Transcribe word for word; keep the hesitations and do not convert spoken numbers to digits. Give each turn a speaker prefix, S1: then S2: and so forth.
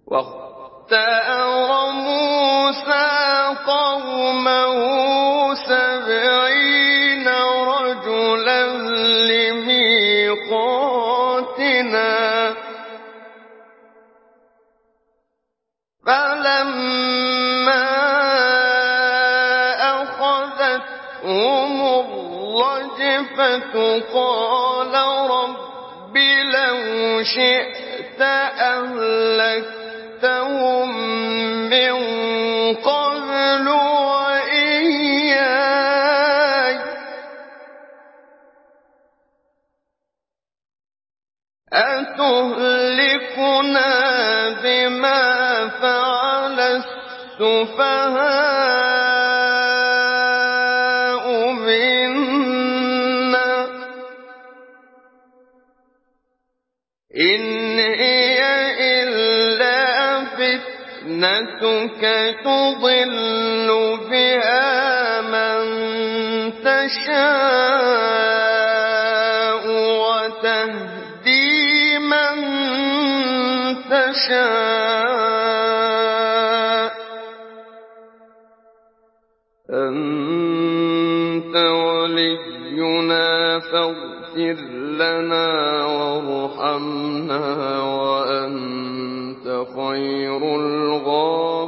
S1: واختار موسى قومه سبعين رجلا لميقاتنا فلما أخذتهم الرجفة قال رب لو شئت أهلكتهم من قبل وإياي أتهلكنا بما فعل السفهاء منا إن هي إلا فتنتك تضل بها من تشاء وتهدي من تشاء أنت ولينا فاغفر لنا وارحمنا وأنت خير الغافرين